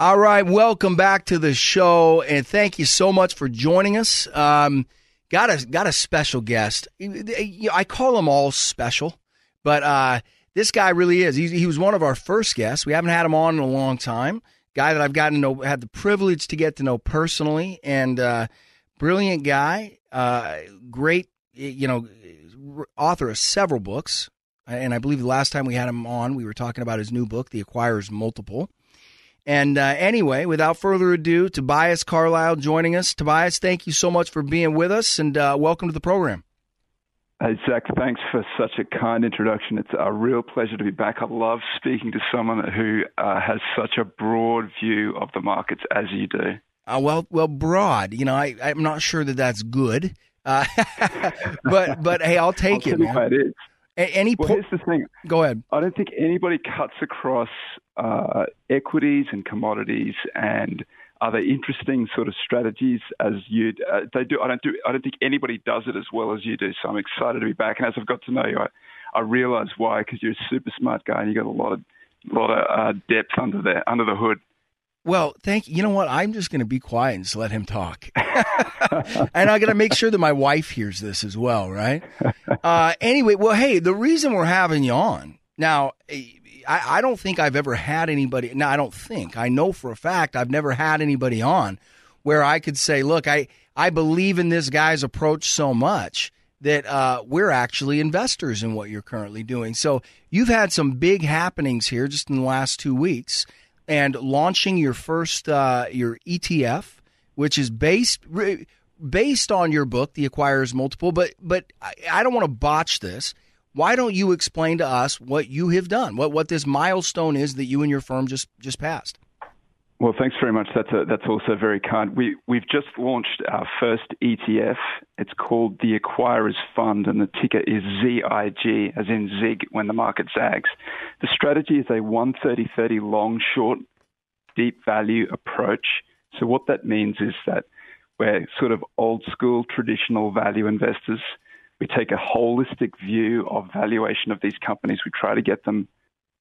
All right, welcome back to the show, and thank you so much for joining us. Got a special guest. I call them all special, but this guy really is. He was one of our first guests. We haven't had him on in a long time. Guy that I've gotten to know, had the privilege to get to know personally, and brilliant guy. Great, author of several books. And I believe the last time we had him on, we were talking about his new book, The Acquirer's Multiple. And anyway, without further ado, Tobias Carlisle joining us. Tobias, thank you so much for being with us, and welcome to the program. Hey, Zach, thanks for such a kind introduction. It's a real pleasure to be back. I love speaking to someone who has such a broad view of the markets as you do. Well, broad. I'm not sure that that's good, but hey, I'll take it, man. It is. Here's the thing. Go ahead. I don't think anybody cuts across equities and commodities and other interesting sort of strategies as you they do. I don't think anybody does it as well as you do. So I'm excited to be back. And as I've got to know you, I realize why, because you're a super smart guy and you got a lot of depth under the hood. Well, thank you. You know what? I'm just going to be quiet and just let him talk. And I got to make sure that my wife hears this as well, right? Anyway, well, hey, the reason we're having you on now, I don't think I've ever had anybody. No, I know for a fact I've never had anybody on where I could say, look, I believe in this guy's approach so much that we're actually investors in what you're currently doing. So you've had some big happenings here just in the last 2 weeks. And launching your first your ETF, which is based on your book, The Acquirer's Multiple. But I don't want to botch this. Why don't you explain to us what you have done, what this milestone is that you and your firm just passed? Well, thanks very much. That's also very kind. We've just launched our first ETF. It's called the Acquirer's Fund, and the ticker is ZIG, as in zig when the market zags. The strategy is a 130-30 long-short deep value approach. So what that means is that we're sort of old-school traditional value investors. We take a holistic view of valuation of these companies. We try to get them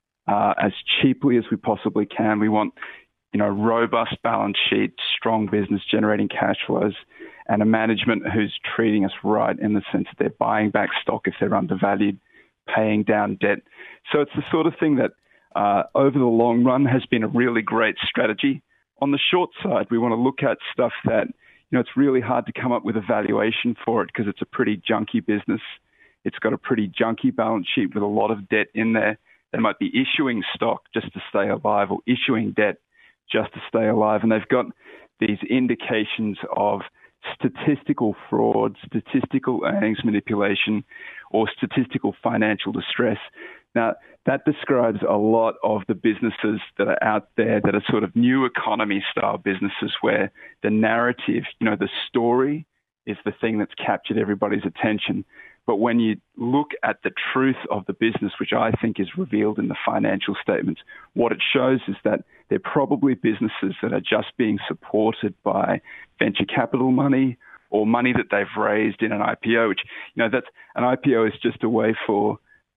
as cheaply as we possibly can. We want robust balance sheet, strong business generating cash flows, and a management who's treating us right in the sense that they're buying back stock if they're undervalued, paying down debt. So it's the sort of thing that over the long run has been a really great strategy. On the short side, we want to look at stuff that, it's really hard to come up with a valuation for it because it's a pretty junky business. It's got a pretty junky balance sheet with a lot of debt in there. They might be issuing stock just to stay alive or issuing debt just to stay alive. And they've got these indications of statistical fraud, statistical earnings manipulation, or statistical financial distress. Now, that describes a lot of the businesses that are out there that are sort of new economy style businesses where the narrative, the story is the thing that's captured everybody's attention. But when you look at the truth of the business, which I think is revealed in the financial statements, what it shows is that they're probably businesses that are just being supported by venture capital money or money that they've raised in an IPO, which, that's an IPO is just a way for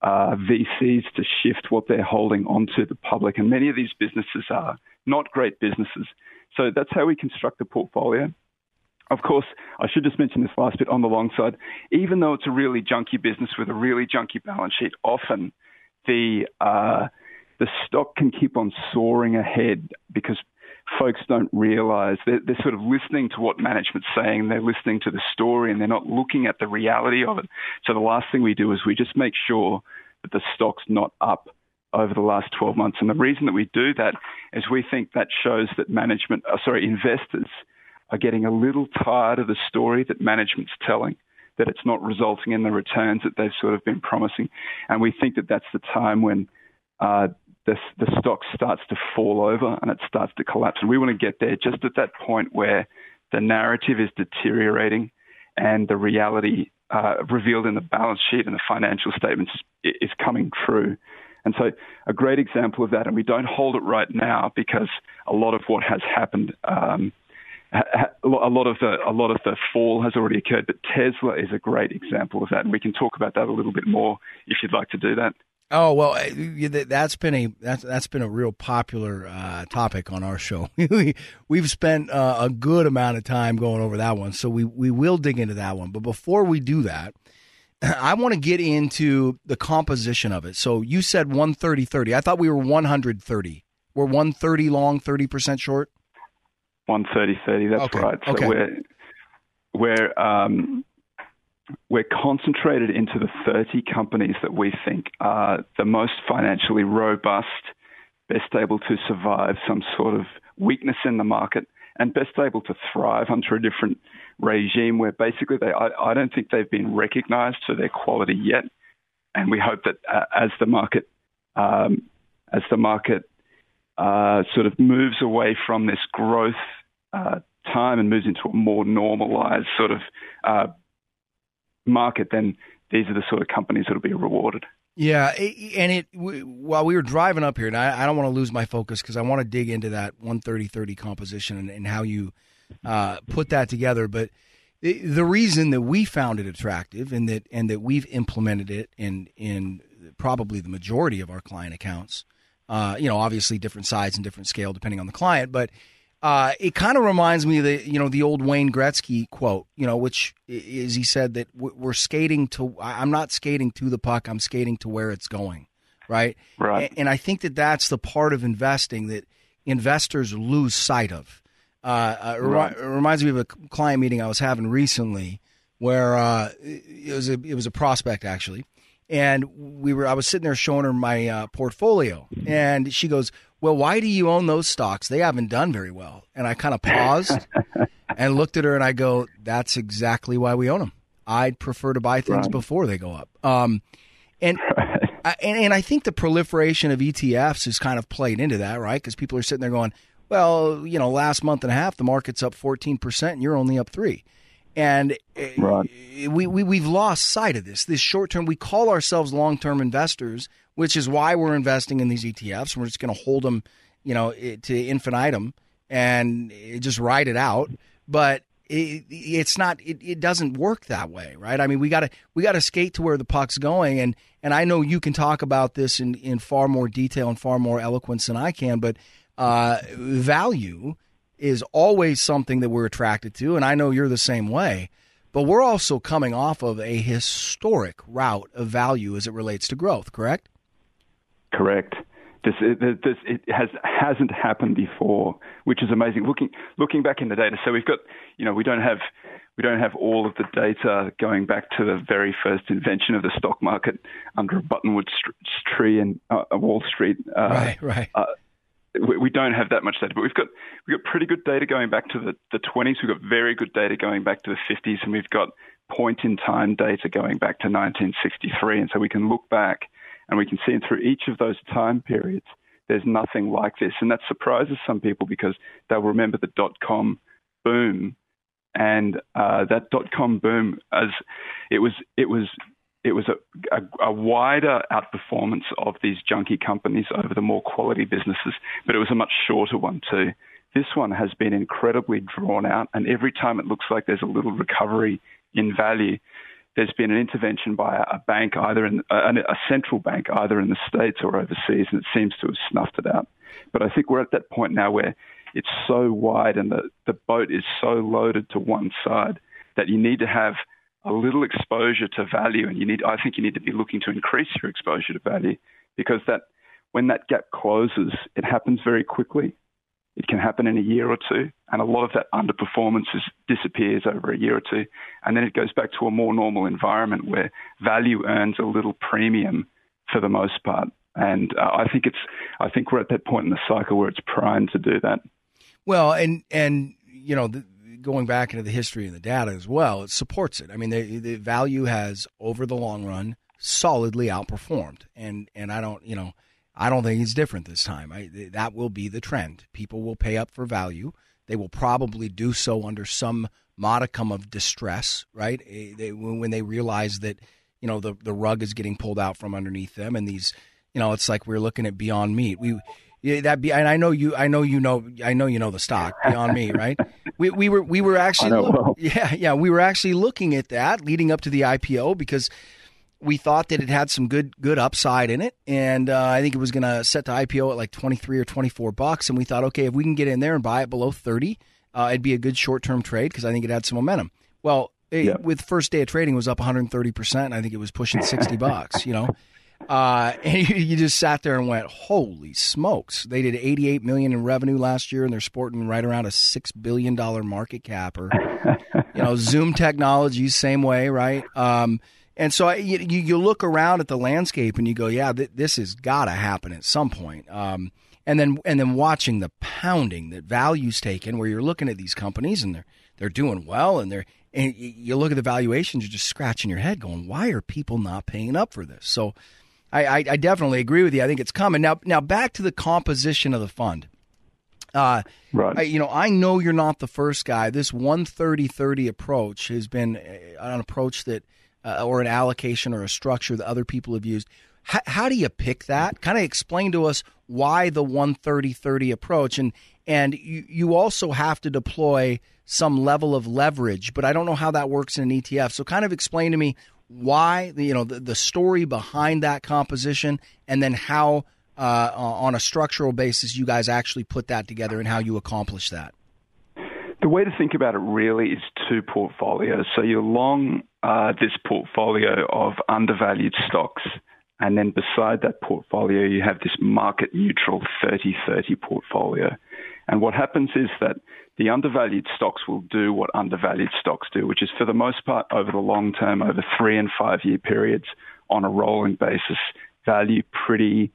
VCs to shift what they're holding onto the public. And many of these businesses are not great businesses. So that's how we construct the portfolio. Of course, I should just mention this last bit on the long side. Even though it's a really junky business with a really junky balance sheet, often the stock can keep on soaring ahead because folks don't realize they're sort of listening to what management's saying. They're listening to the story and they're not looking at the reality of it. So the last thing we do is we just make sure that the stock's not up over the last 12 months. And the reason that we do that is we think that shows that investors are getting a little tired of the story that management's telling, that it's not resulting in the returns that they've sort of been promising. And we think that that's the time when the stock starts to fall over and it starts to collapse. And we want to get there just at that point where the narrative is deteriorating and the reality revealed in the balance sheet and the financial statements is coming true. And so a great example of that, and we don't hold it right now because a lot of what has happened, a lot of the fall has already occurred, but Tesla is a great example of that. And we can talk about that a little bit more if you'd like to do that. Oh well, that's been a real popular topic on our show. We've spent a good amount of time going over that one, so we will dig into that one. But before we do that, I want to get into the composition of it. So you said 130-30. I thought we were 130. We're 130 long, 30% short. 130-30. That's okay. right. So okay. We're concentrated into the 30 companies that we think are the most financially robust, best able to survive some sort of weakness in the market, and best able to thrive under a different regime where basically I don't think they've been recognized for their quality yet. And we hope that as the market sort of moves away from this growth time and moves into a more normalized sort of market, then these are the sort of companies that will be rewarded. Yeah, and while we were driving up here, and I don't want to lose my focus because I want to dig into that 130-30 composition and how you put that together. But the reason that we found it attractive and that we've implemented it in probably the majority of our client accounts, obviously different size and different scale depending on the client, but it kind of reminds me of the old Wayne Gretzky quote, which is he said that we're skating to. I'm not skating to the puck. I'm skating to where it's going, right? Right. And I think that that's the part of investing that investors lose sight of. It reminds me of a client meeting I was having recently where it was a prospect actually, and I was sitting there showing her my portfolio, and she goes, "Well, why do you own those stocks? They haven't done very well." And I kind of paused and looked at her and I go, "That's exactly why we own them. I'd prefer to buy things before they go up." And I think the proliferation of ETFs has kind of played into that, right? Because people are sitting there going, "Well, last month and a half the market's up 14% and you're only up 3%." And we've lost sight of this short term. We call ourselves long-term investors, which is why we're investing in these ETFs. We're just going to hold them, to infinitum and just ride it out. But it's not. It doesn't work that way, right? I mean, we got to skate to where the puck's going. And I know you can talk about this in far more detail and far more eloquence than I can. But value is always something that we're attracted to, and I know you're the same way. But we're also coming off of a historic route of value as it relates to growth, correct? Correct. It hasn't happened before, which is amazing. Looking back in the data, so we've got, we don't have all of the data going back to the very first invention of the stock market under a buttonwood tree in Wall Street. Right. We don't have that much data, but we've got pretty good data going back to the 20s. We've got very good data going back to the 50s, and we've got point-in-time data going back to 1963. And so we can look back and we can see through each of those time periods, there's nothing like this. And that surprises some people because they'll remember the dot-com boom. And that dot-com boom, as it was a wider outperformance of these junky companies over the more quality businesses, but it was a much shorter one too. This one has been incredibly drawn out, and every time it looks like there's a little recovery in value, there's been an intervention by a bank, either a central bank, either in the States or overseas, and it seems to have snuffed it out. But I think we're at that point now where it's so wide and the boat is so loaded to one side that you need to have a little exposure to value, and I think you need to be looking to increase your exposure to value, because when that gap closes, it happens very quickly. It can happen in a year or two, and a lot of that underperformance disappears over a year or two, and then it goes back to a more normal environment where value earns a little premium for the most part. And I think we're at that point in the cycle where it's primed to do that. Well, and going back into the history and the data as well, it supports it. I mean, the value has, over the long run, solidly outperformed, and I don't think it's different this time. That will be the trend. People will pay up for value. They will probably do so under some modicum of distress, right? When they realize that the rug is getting pulled out from underneath them, and these, it's like we're looking at Beyond Meat. And I know you know the stock Beyond Meat, right? We were actually I know well. we were actually looking at that leading up to the IPO, because We thought that it had some good upside in it, and I think it was going to set to IPO at like $23 or $24. And we thought, okay, if we can get in there and buy it below 30, it'd be a good short-term trade because I think it had some momentum. Well, with first day of trading, it was up 130%. And I think it was pushing $60. You know, and you just sat there and went, "Holy smokes!" They did $88 million in revenue last year, and they're sporting right around a $6 billion market cap. Or, you know, Zoom Technologies, same way, right? And so you look around at the landscape and you go, "Yeah, this has got to happen at some point." And then watching the pounding that value's taken, where you're looking at these companies and they're doing well, and you look at the valuations, you're just scratching your head, going, "Why are people not paying up for this?" So I definitely agree with you. I think it's coming. Now back to the composition of the fund. Right. I know you're not the first guy. This 130-30 approach has been an approach that, or an allocation or a structure that other people have used. How do you pick that? Kind of explain to us why the 130-30 approach, and you also have to deploy some level of leverage, but I don't know how that works in an ETF. So kind of explain to me why, the story behind that composition, and then how on a structural basis you guys actually put that together and how you accomplish that. The way to think about it really is two portfolios. So you're long this portfolio of undervalued stocks, and then beside that portfolio you have this market-neutral 30-30 portfolio. And what happens is that the undervalued stocks will do what undervalued stocks do, which is for the most part over the long term, over 3 and 5 year periods on a rolling basis, value pretty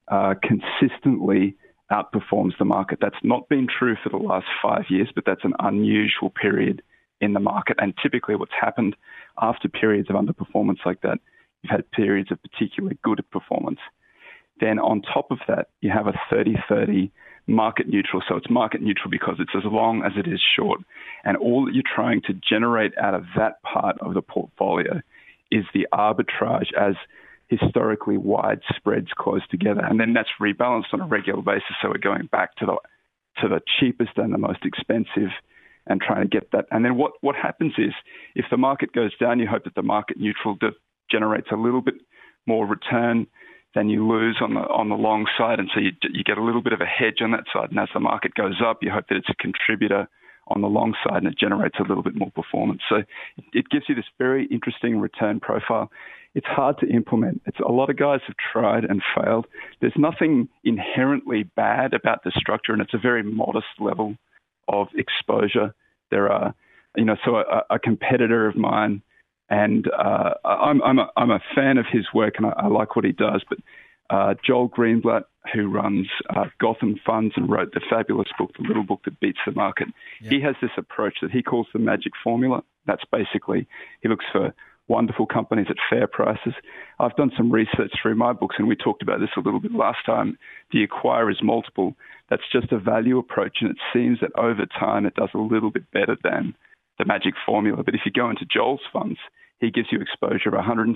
consistently outperforms the market. That's not been true for the last 5 years, but that's an unusual period in the market. And typically what's happened after periods of underperformance like that, you've had periods of particularly good performance. Then on top of that, you have a 30-30 market neutral. So it's market neutral because it's as long as it is short. And all that you're trying to generate out of that part of the portfolio is the arbitrage as historically wide spreads close together. And then that's rebalanced on a regular basis. So we're going back to the cheapest and the most expensive and trying to get that. And then what happens is if the market goes down, you hope that the market neutral generates a little bit more return than you lose on the long side. And so you get a little bit of a hedge on that side. And as the market goes up, you hope that it's a contributor on the long side and it generates a little bit more performance. So it gives you this very interesting return profile. It's hard to implement. A lot of guys have tried and failed. There's nothing inherently bad about the structure, and it's a very modest level of exposure. There are, so a competitor of mine, and I'm a fan of his work, and I like what he does. But Joel Greenblatt, who runs Gotham Funds and wrote the fabulous book, The Little Book That Beats the Market, He has this approach that he calls the magic formula. That's basically, he looks for wonderful companies at fair prices. I've done some research through my books, and we talked about this a little bit last time. The acquirer's multiple, that's just a value approach, and it seems that over time it does a little bit better than the magic formula. But if you go into Joel's funds, he gives you exposure of 160%,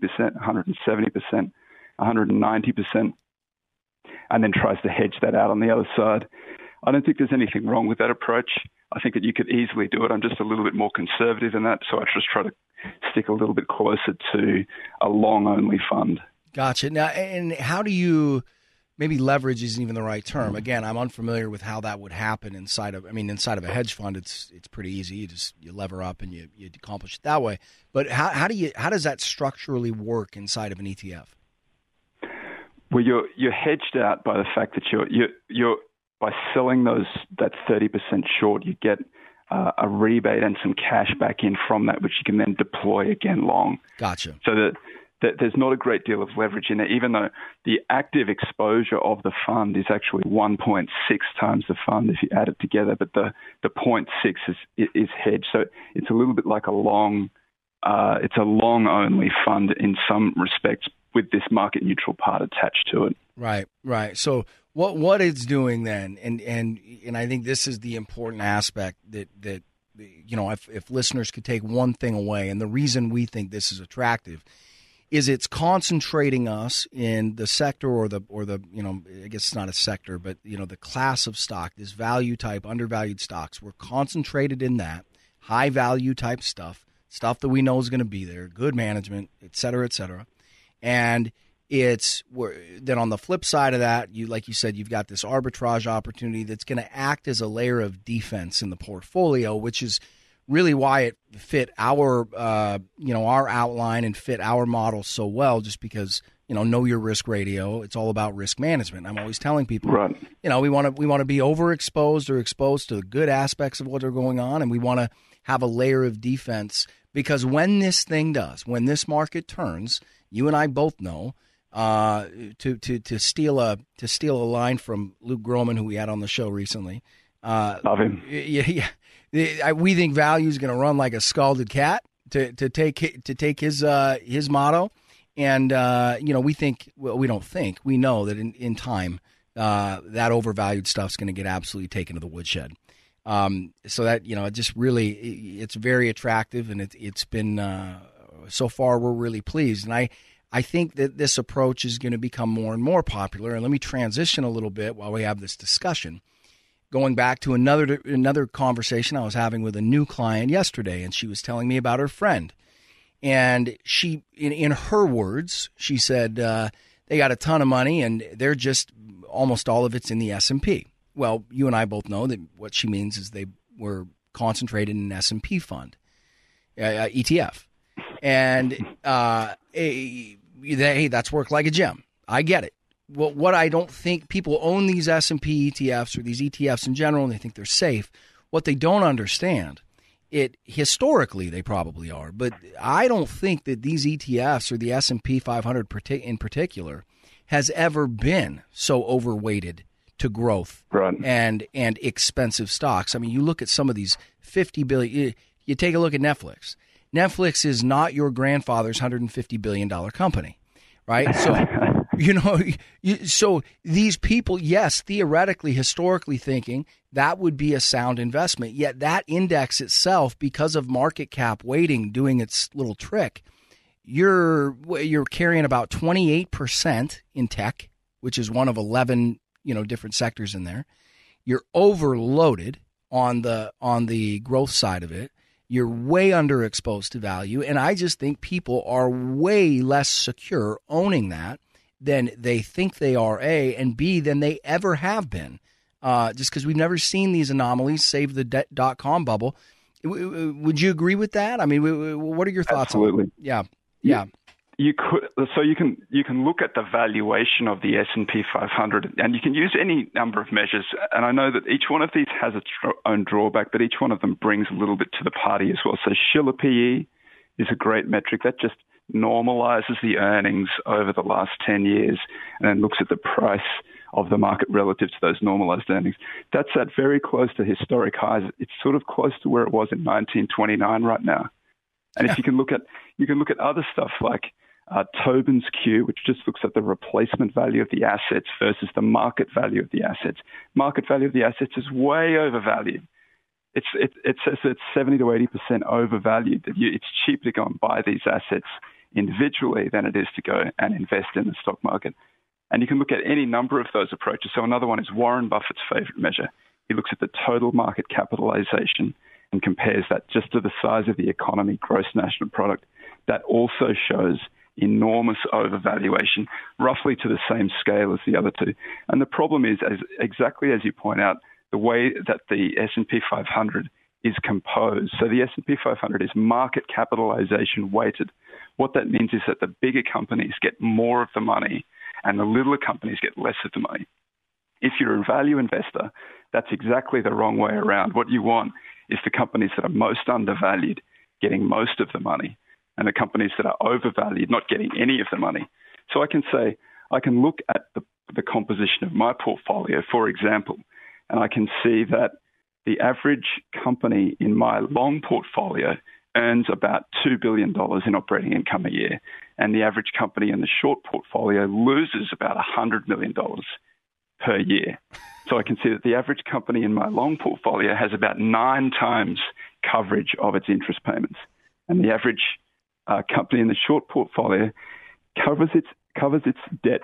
170%, 190%, and then tries to hedge that out on the other side. I don't think there's anything wrong with that approach. I think that you could easily do it. I'm just a little bit more conservative in that, so I just try to stick a little bit closer to a long-only fund. Gotcha. Now, and how do you, maybe leverage isn't even the right term. Again, I'm unfamiliar with how that would happen inside of a hedge fund. It's pretty easy. You lever up and you accomplish it that way. But how does that structurally work inside of an ETF? Well, you're hedged out by the fact that you're by selling that 30% short, you get a rebate and some cash back in from that, which you can then deploy again long. Gotcha. So that there's not a great deal of leverage in it, even though the active exposure of the fund is actually 1.6 times the fund if you add it together, but the 0.6 is hedged. So it's a little bit like it's a long only fund in some respects with this market neutral part attached to it. Right. So what it's doing then, and I think this is the important aspect that if listeners could take one thing away, and the reason we think this is attractive is it's concentrating us in the sector or the I guess it's not a sector, but the class of stock, this value type, undervalued stocks. We're concentrated in that high value type stuff. stuff that we know is going to be there, good management, et cetera, et cetera. And then on the flip side of that, like you said, you've got this arbitrage opportunity that's going to act as a layer of defense in the portfolio, which is really why it fit our outline and fit our model so well, just because, know your risk radio. It's all about risk management. I'm always telling people, right. We want to be overexposed or exposed to the good aspects of what are going on, and we want to have a layer of defense, because when this market turns, you and I both know, to steal a line from Luke Gromen, who we had on the show recently. Love him. Yeah. We think value is going to run like a scalded cat to take his motto, and we know that in time that overvalued stuff's going to get absolutely taken to the woodshed. So that it just really it's very attractive, and it's been so far we're really pleased, and I think that this approach is going to become more and more popular. And let me transition a little bit while we have this discussion. Going back to another conversation I was having with a new client yesterday, and she was telling me about her friend. And she, in her words, she said they got a ton of money, and they're just almost all of it's in the S&P. Well, you and I both know that what she means is they were concentrated in an S&P fund, ETF. And that's worked like a gem. I get it. Well, what I don't think, people own these S&P ETFs or these ETFs in general, and they think they're safe. What they don't understand, historically they probably are, but I don't think that these ETFs or the S&P 500 in particular has ever been so overweighted to growth and expensive stocks. I mean, you look at some of these 50 billion. You take a look at Netflix. Netflix is not your grandfather's $150 billion company, right? So, so these people, yes, theoretically, historically thinking, that would be a sound investment. Yet that index itself, because of market cap weighting doing its little trick, you're carrying about 28% in tech, which is one of 11, different sectors in there. You're overloaded on the growth side of it. You're way underexposed to value, and I just think people are way less secure owning that than they think they are, A, and B, than they ever have been, just because we've never seen these anomalies, save the dot-com bubble. Would you agree with that? I mean, what are your thoughts? Absolutely. On it? Yeah. You can look at the valuation of the S&P 500, and you can use any number of measures. And I know that each one of these has its own drawback, but each one of them brings a little bit to the party as well. So Shiller PE is a great metric that just normalizes the earnings over the last 10 years and then looks at the price of the market relative to those normalized earnings. That's at very close to historic highs. It's sort of close to where it was in 1929 right now. And if you can look at other stuff like Tobin's Q, which just looks at the replacement value of the assets versus the market value of the assets. Market value of the assets is way overvalued. It says it's 70 to 80% overvalued. It's cheap to go and buy these assets individually than it is to go and invest in the stock market. And you can look at any number of those approaches. So another one is Warren Buffett's favorite measure. He looks at the total market capitalization and compares that just to the size of the economy, gross national product. That also shows enormous overvaluation, roughly to the same scale as the other two. And the problem is, exactly as you point out, the way that the S&P 500 is composed. So the S&P 500 is market capitalization weighted. What that means is that the bigger companies get more of the money and the littler companies get less of the money. If you're a value investor, that's exactly the wrong way around. What you want is the companies that are most undervalued getting most of the money, and the companies that are overvalued not getting any of the money. So I can look at the composition of my portfolio, for example, and I can see that the average company in my long portfolio earns about $2 billion in operating income a year, and the average company in the short portfolio loses about $100 million per year. So I can see that the average company in my long portfolio has about 9 times coverage of its interest payments, and the average company in the short portfolio covers its debt,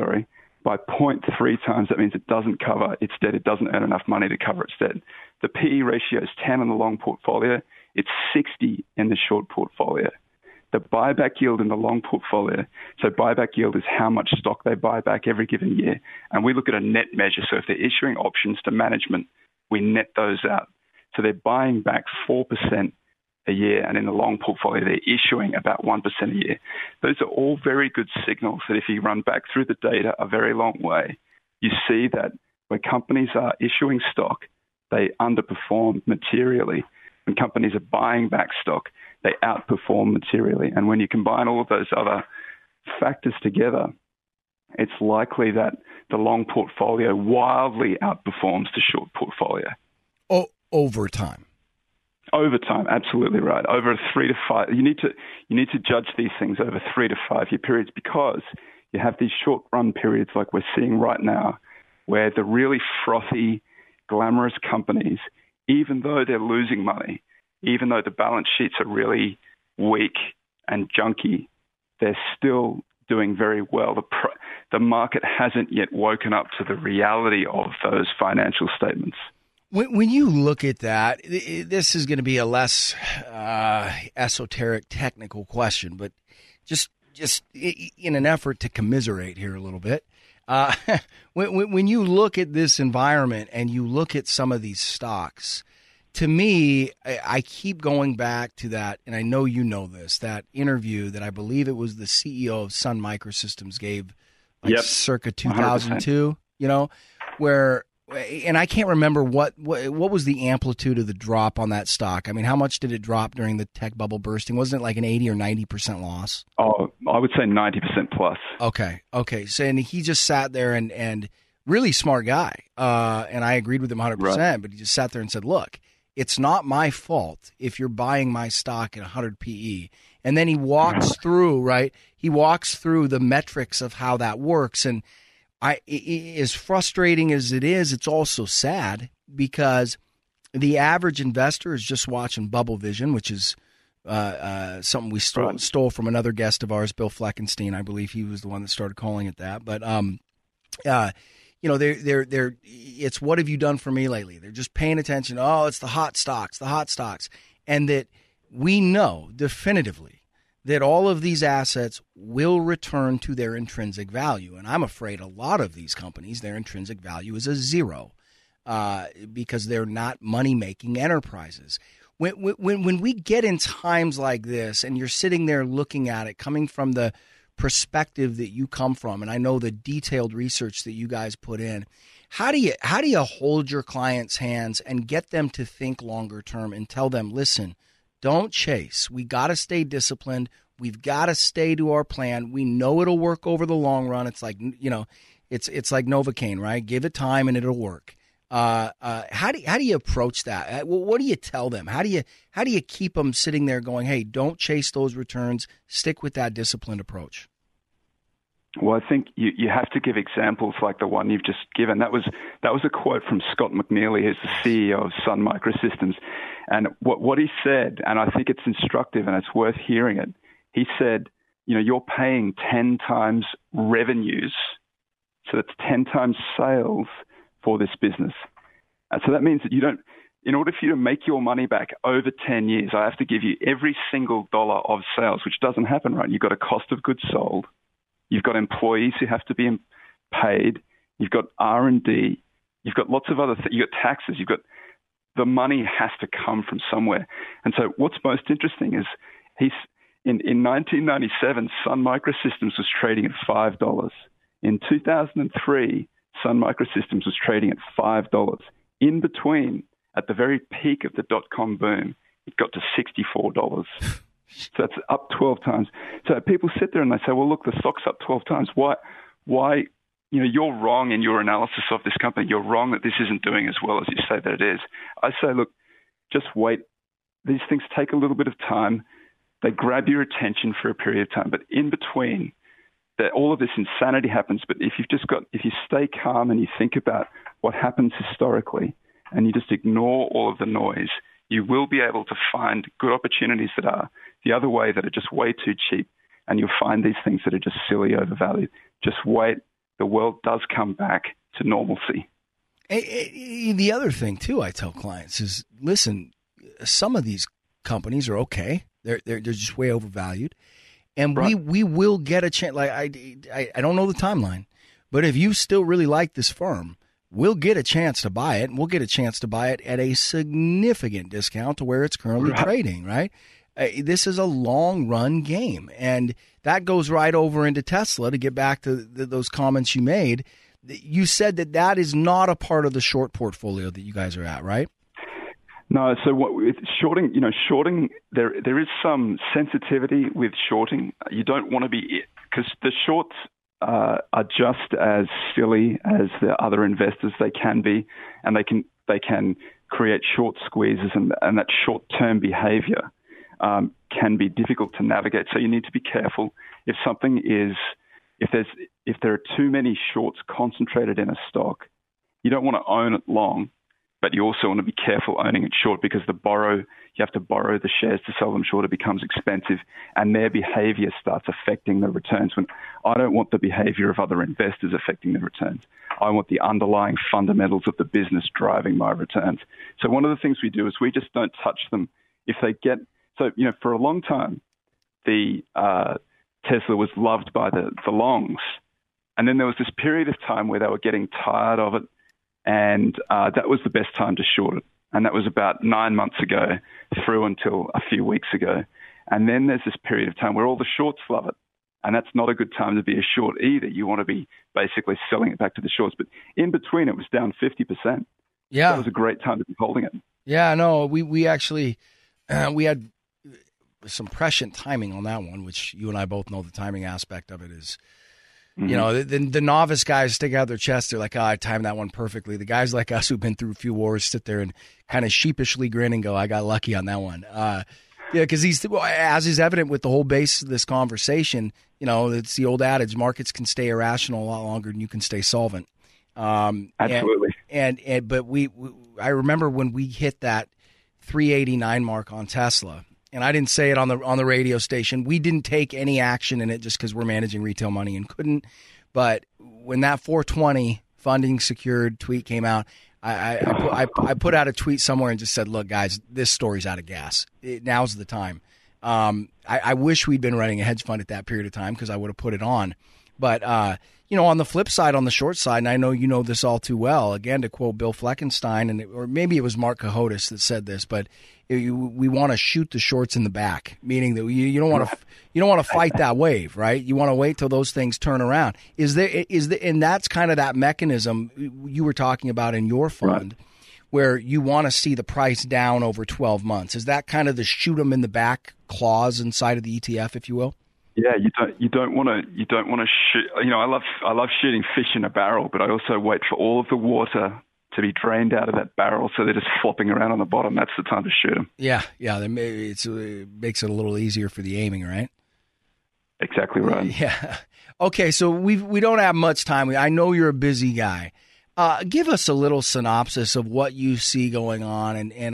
by 0.3 times. That means it doesn't cover its debt. It doesn't earn enough money to cover its debt. The PE ratio is 10 in the long portfolio. It's 60 in the short portfolio. The buyback yield in the long portfolio, so buyback yield is how much stock they buy back every given year. And we look at a net measure. So if they're issuing options to management, we net those out. So they're buying back 4% a year, and in the long portfolio, they're issuing about 1% a year. Those are all very good signals that if you run back through the data a very long way, you see that when companies are issuing stock, they underperform materially. When companies are buying back stock, they outperform materially. And when you combine all of those other factors together, it's likely that the long portfolio wildly outperforms the short portfolio. Oh, over time. Over time, absolutely right. Over a 3 to 5, you need to judge these things over 3 to 5 year periods, because you have these short run periods like we're seeing right now, where the really frothy, glamorous companies, even though they're losing money, even though the balance sheets are really weak and junky, they're still doing very well. The market hasn't yet woken up to the reality of those financial statements. When you look at that, this is going to be a less esoteric, technical question, but just in an effort to commiserate here a little bit, when you look at this environment and you look at some of these stocks, to me, I keep going back to that, and I know you know this, that interview that I believe it was the CEO of Sun Microsystems gave circa 2002, 100%. Where, and I can't remember what was the amplitude of the drop on that stock. I mean, how much did it drop during the tech bubble bursting? Wasn't it like an 80 or 90% loss? Oh, I would say 90% plus. Okay. So, and he just sat there and really smart guy. And I agreed with him 100%, right. But he just sat there and said, look, it's not my fault if you're buying my stock at 100 PE. And then he walks through, right? He walks through the metrics of how that works. And as frustrating as it is, it's also sad, because the average investor is just watching Bubble Vision, which is something we stole from another guest of ours, Bill Fleckenstein. I believe he was the one that started calling it that. But they're it's what have you done for me lately? They're just paying attention. Oh, it's the hot stocks, and that we know definitively that all of these assets will return to their intrinsic value. And I'm afraid a lot of these companies, their intrinsic value is a zero, because they're not money-making enterprises. When we get in times like this, and you're sitting there looking at it, coming from the perspective that you come from, and I know the detailed research that you guys put in, how do you hold your clients' hands and get them to think longer term and tell them, listen, don't chase. We got to stay disciplined. We've got to stay to our plan. We know it'll work over the long run. It's like, it's like Novocaine, right? Give it time and it'll work. How do you approach that? What do you tell them? How do you keep them sitting there going, hey, don't chase those returns. Stick with that disciplined approach. Well, I think you have to give examples like the one you've just given. That was a quote from Scott McNealy, who's the CEO of Sun Microsystems. And what he said, and I think it's instructive and it's worth hearing it, he said, you're paying 10 times revenues, so that's 10 times sales for this business. And so that means that in order for you to make your money back over 10 years, I have to give you every single dollar of sales, which doesn't happen, right? You've got a cost of goods sold. You've got employees who have to be paid. You've got R&D. You've got lots of other things. You've got taxes. You've got the money has to come from somewhere. And so what's most interesting is in 1997, Sun Microsystems was trading at $5. In 2003, Sun Microsystems was trading at $5. In between, at the very peak of the dot-com boom, it got to $64. So that's up 12 times. So people sit there and they say, well, look, the stock's up 12 times. Why? You're wrong in your analysis of this company. You're wrong that this isn't doing as well as you say that it is. I say, look, just wait. These things take a little bit of time. They grab your attention for a period of time. But in between, that all of this insanity happens. But if you stay calm and you think about what happens historically and you just ignore all of the noise, you will be able to find good opportunities that are the other way, that are just way too cheap. And you'll find these things that are just silly overvalued. Just wait. The world does come back to normalcy. The other thing, too, I tell clients is, listen, some of these companies are okay. They're just way overvalued. And Right. we will get a chance. Like I don't know the timeline, but if you still really like this firm, we'll get a chance to buy it, and we'll get a chance to buy it at a significant discount to where it's currently trading, right? This is a long-run game, and that goes right over into Tesla. To get back to those comments you made, you said that is not a part of the short portfolio that you guys are at, right? No, so with shorting, shorting, there is some sensitivity with shorting. You don't want to be, because the shorts are just as silly as the other investors they can be, and they can create short squeezes, and that short-term behavior can be difficult to navigate. So you need to be careful. If there are too many shorts concentrated in a stock, you don't want to own it long, but you also want to be careful owning it short, because you have to borrow the shares to sell them short. It becomes expensive, and their behavior starts affecting the returns. When I don't want the behavior of other investors affecting the returns. I want the underlying fundamentals of the business driving my returns. So one of the things we do is we just don't touch them. For a long time, the Tesla was loved by the longs, and then there was this period of time where they were getting tired of it, and that was the best time to short it. And that was about 9 months ago through until a few weeks ago. And then there's this period of time where all the shorts love it. And that's not a good time to be a short either. You want to be basically selling it back to the shorts. But in between, it was down 50%. Yeah. That was a great time to be holding it. Yeah, no, we actually, we had some prescient timing on that one, which you and I both know the timing aspect of it is, the novice guys stick out their chest. They're like, I timed that one perfectly. The guys like us who've been through a few wars sit there and kind of sheepishly grin and go, I got lucky on that one. Because as is evident with the whole base of this conversation, it's the old adage, markets can stay irrational a lot longer than you can stay solvent. Absolutely. But I remember when we hit that 389 mark on Tesla, and I didn't say it on the radio station. We didn't take any action in it just because we're managing retail money and couldn't. But when that 420 funding secured tweet came out, I put out a tweet somewhere and just said, look, guys, this story's out of gas. Now's the time. I wish we'd been running a hedge fund at that period of time because I would have put it on. But, on the flip side, on the short side, and I know you know this all too well, again, to quote Bill Fleckenstein, or maybe it was Mark Cohodes that said this, but we want to shoot the shorts in the back, meaning that you don't want to fight that wave, right? You want to wait till those things turn around. And that's kind of that mechanism you were talking about in your fund, right, where you want to see the price down over 12 months. Is that kind of the shoot them in the back clause inside of the ETF, if you will? Yeah, you don't want to shoot. I love shooting fish in a barrel, but I also wait for all of the water to be drained out of that barrel, so they're just flopping around on the bottom. That's the time to shoot them. Yeah. It makes it a little easier for the aiming, right? Exactly right. Yeah. Okay, so we don't have much time. I know you're a busy guy. Give us a little synopsis of what you see going on, and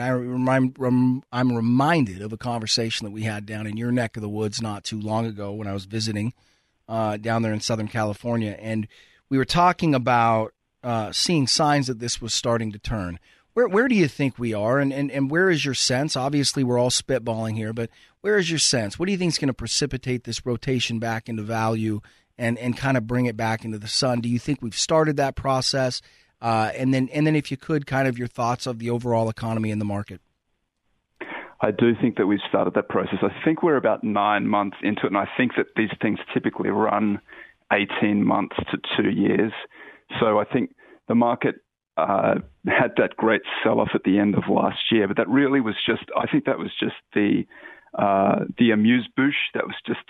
I'm reminded of a conversation that we had down in your neck of the woods not too long ago when I was visiting down there in Southern California, and we were talking about seeing signs that this was starting to turn. Where do you think we are, and where is your sense? Obviously, we're all spitballing here, but where is your sense? What do you think is going to precipitate this rotation back into value and kind of bring it back into the sun? Do you think we've started that process? And then if you could, kind of your thoughts of the overall economy and the market. I do think that we've started that process. I think we're about 9 months into it, and I think that these things typically run 18 months to 2 years. So I think the market had that great sell-off at the end of last year, but that really was just, I think that was just the amuse-bouche. That was just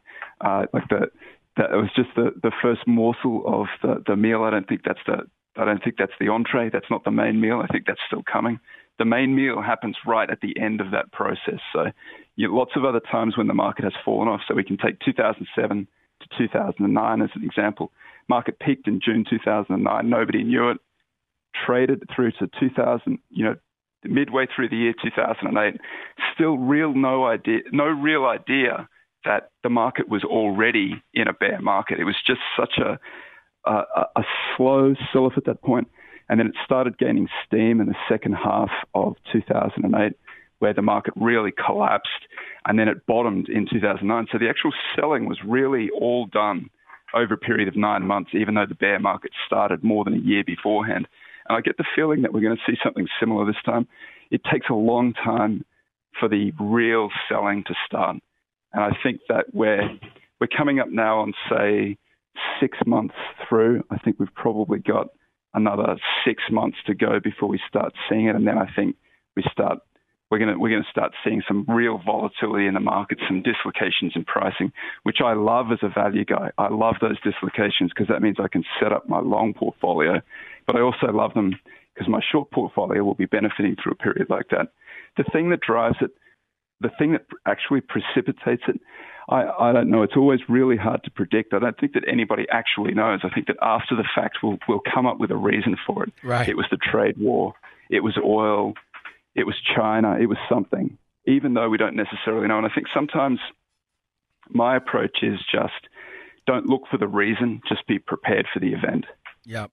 that was just the first morsel of the meal. I don't think that's the entree. That's not the main meal. I think that's still coming. The main meal happens right at the end of that process. So lots of other times when the market has fallen off. So we can take 2007 to 2009 as an example. Market peaked in June 2009. Nobody knew it. Traded through to 2000, midway through the year 2008. Still no real idea that the market was already in a bear market. It was just such a slow sell-off at that point. And then it started gaining steam in the second half of 2008 where the market really collapsed, and then it bottomed in 2009. So the actual selling was really all done over a period of 9 months, even though the bear market started more than a year beforehand. And I get the feeling that we're going to see something similar this time. It takes a long time for the real selling to start. And I think that we're coming up now on, say, 6 months through. I think we've probably got another 6 months to go before we start seeing it. And then I think we're going to start seeing some real volatility in the market, some dislocations in pricing, which I love as a value guy. I love those dislocations because that means I can set up my long portfolio, but I also love them because my short portfolio will be benefiting through a period like that. The thing that drives it, the thing that actually precipitates it, I don't know. It's always really hard to predict. I don't think that anybody actually knows. I think that after the fact, we'll come up with a reason for it. Right. It was the trade war. It was oil. It was China. It was something, even though we don't necessarily know. And I think sometimes my approach is just don't look for the reason, just be prepared for the event. Yep.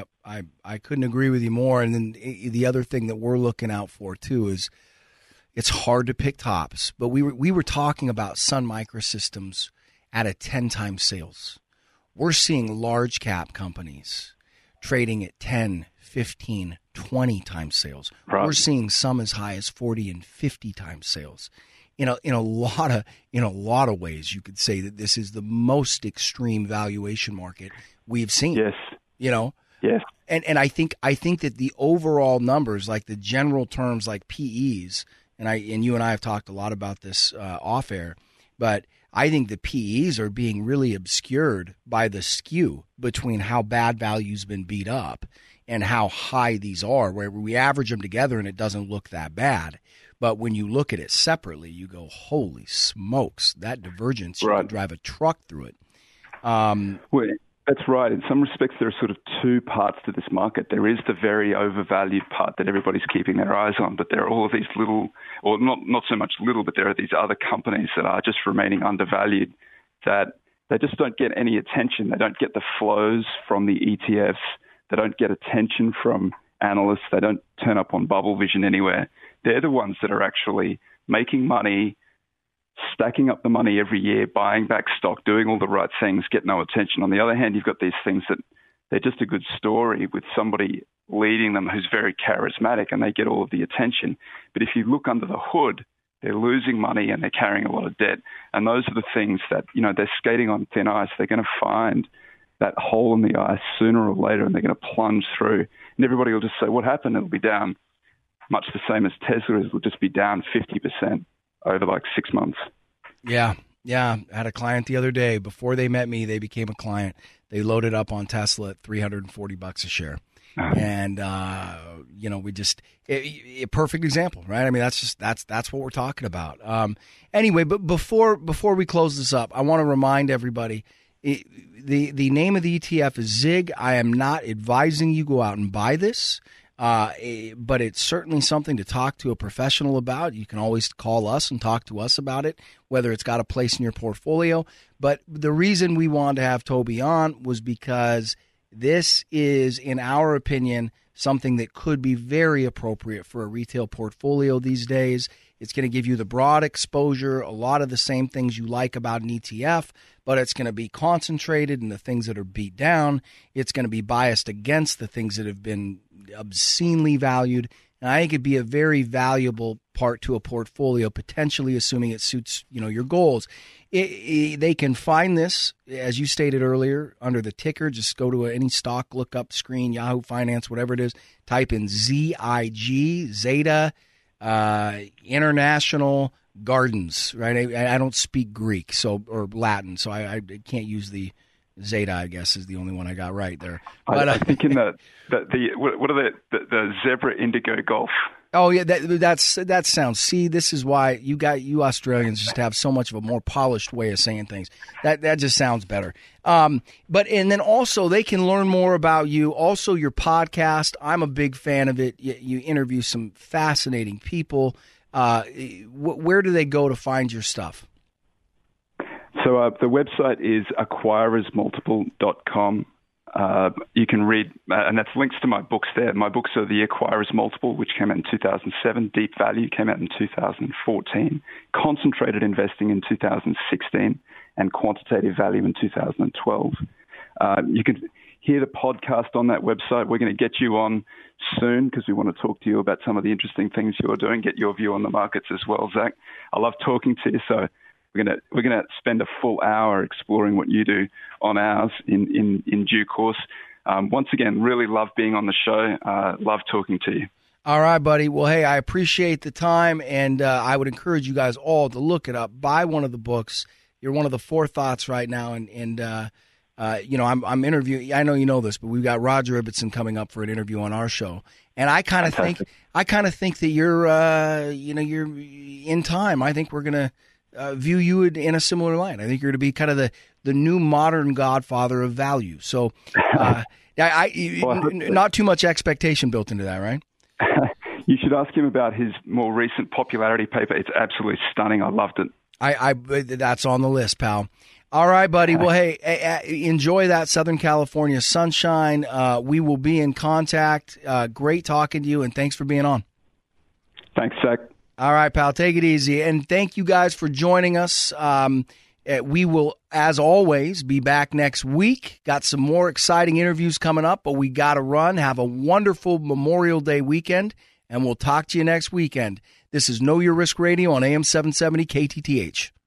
I couldn't agree with you more. And then the other thing that we're looking out for, too, is it's hard to pick tops. But we were talking about Sun Microsystems at a 10-time sales. We're seeing large cap companies trading at 10, 15, 20 times sales. Right. We're seeing some as high as 40 and 50 times sales. In a lot of ways, you could say that this is the most extreme valuation market we've seen. Yes. Yes. And I think that the overall numbers, like the general terms like PEs, and you and I have talked a lot about this off air, but I think the PEs are being really obscured by the skew between how bad value's been beat up and how high these are, where we average them together and it doesn't look that bad. But when you look at it separately, you go, holy smokes, that divergence, you could drive a truck through it. Well, that's right. In some respects, there are sort of two parts to this market. There is the very overvalued part that everybody's keeping their eyes on, but there are all of these little, or not so much little, but there are these other companies that are just remaining undervalued that they just don't get any attention. They don't get the flows from the ETFs. They don't get attention from analysts. They don't turn up on Bubble Vision anywhere. They're the ones that are actually making money, stacking up the money every year, buying back stock, doing all the right things, get no attention. On the other hand, you've got these things that they're just a good story with somebody leading them who's very charismatic and they get all of the attention. But if you look under the hood, they're losing money and they're carrying a lot of debt. And those are the things that, they're skating on thin ice. They're going to find that hole in the ice sooner or later, and they're going to plunge through. And everybody will just say, what happened? It'll be down, much the same as Tesla is. It'll just be down 50% over like 6 months. Yeah. I had a client the other day. Before they met me, they became a client. They loaded up on Tesla at $340 a share. And, we just a perfect example, right? I mean, that's what we're talking about. Anyway, but before we close this up, I want to remind everybody, the name of the ETF is ZIG. I am not advising you go out and buy this, but it's certainly something to talk to a professional about. You can always call us and talk to us about it, whether it's got a place in your portfolio. But the reason we wanted to have Toby on was because this is, in our opinion, something that could be very appropriate for a retail portfolio these days. It's going to give you the broad exposure, a lot of the same things you like about an ETF, but it's going to be concentrated in the things that are beat down. It's going to be biased against the things that have been obscenely valued. And I think it'd be a very valuable part to a portfolio, potentially assuming it suits, your goals. They can find this, as you stated earlier, under the ticker. Just go to any stock lookup screen, Yahoo Finance, whatever it is. Type in ZIG, Zeta, International Gardens, right? I don't speak Greek or Latin, so I can't use the Zeta, I guess, is the only one I got right there. But I think in what are the Zebra Indigo Golf? Oh yeah, that sounds. See, this is why you Australians just have so much of a more polished way of saying things. That just sounds better. And then also they can learn more about you. Also, your podcast. I'm a big fan of it. You interview some fascinating people. Where do they go to find your stuff? So the website is acquirersmultiple.com. You can read, and that's links to my books there. My books are The Acquirer's Multiple, which came out in 2007. Deep Value came out in 2014. Concentrated Investing in 2016. And Quantitative Value in 2012. You can hear the podcast on that website. We're going to get you on soon because we want to talk to you about some of the interesting things you're doing, get your view on the markets as well, Zach. I love talking to you, so we're going to spend a full hour exploring what you do on ours in due course. Once again, really love being on the show. Love talking to you. All right, buddy. Well, hey, I appreciate the time, and I would encourage you guys all to look it up, buy one of the books. You're one of the forethoughts right now, and I'm interviewing. I know you know this, but we've got Roger Ibbotson coming up for an interview on our show, and I kind of think that you're in time. I think we're gonna view you in a similar light. I think you're to be kind of the new modern godfather of value. So, not too much expectation built into that, right? You should ask him about his more recent popularity paper. It's absolutely stunning. I loved it. That's on the list, pal. All right, buddy. Well, hey, enjoy that Southern California sunshine. We will be in contact. Great talking to you, and thanks for being on. Thanks, Zach. All right, pal. Take it easy. And thank you guys for joining us. We will, as always, be back next week. Got some more exciting interviews coming up, but we got to run. Have a wonderful Memorial Day weekend, and we'll talk to you next weekend. This is Know Your Risk Radio on AM 770 KTTH.